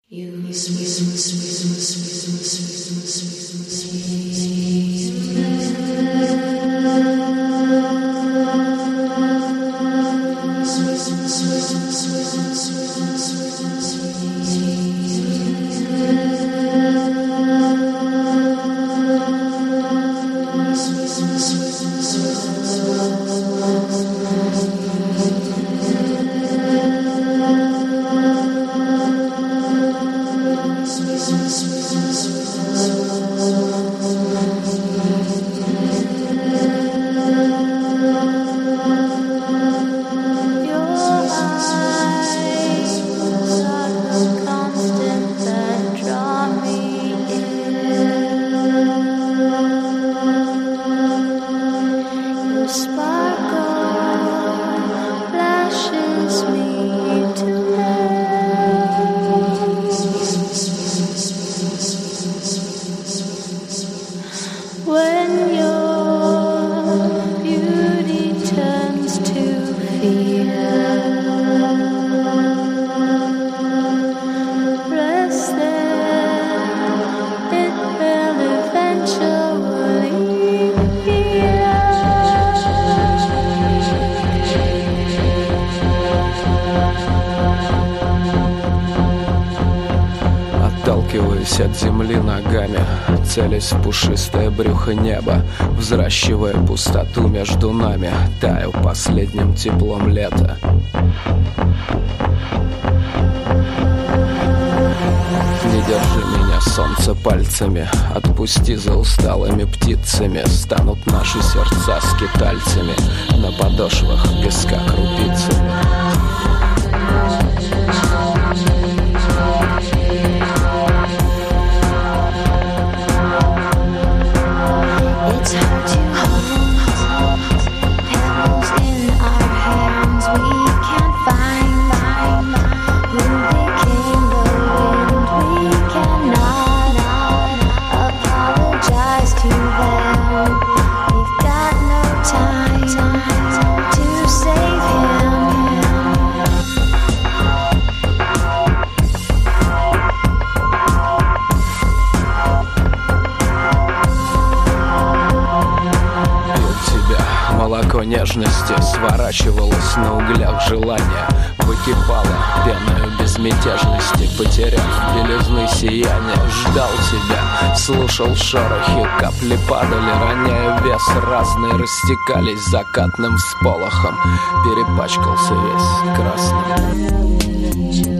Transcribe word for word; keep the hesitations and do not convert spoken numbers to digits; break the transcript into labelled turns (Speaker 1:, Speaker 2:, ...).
Speaker 1: Отталкиваясь от земли ногами, целясь в пушистое брюхо неба, взращивая пустоту между нами, таю последним теплом лета. Не держи меня, солнце, пальцами, отпусти за усталыми птицами. Станут наши сердца скитальцами, на подошвах песка крупицами.
Speaker 2: It's hard to hold pebbles in our hands. We can't find who became the wind. We cannot apologize to them. We've got no time to save him.
Speaker 1: Молоко нежности сворачивалось на углях желания, выкипало пеною безмятежности, потеряв белизны сияния. Ждал тебя, слушал шорохи, капли падали, роняя вес. Разные растекались закатным всполохом, перепачкался весь красным.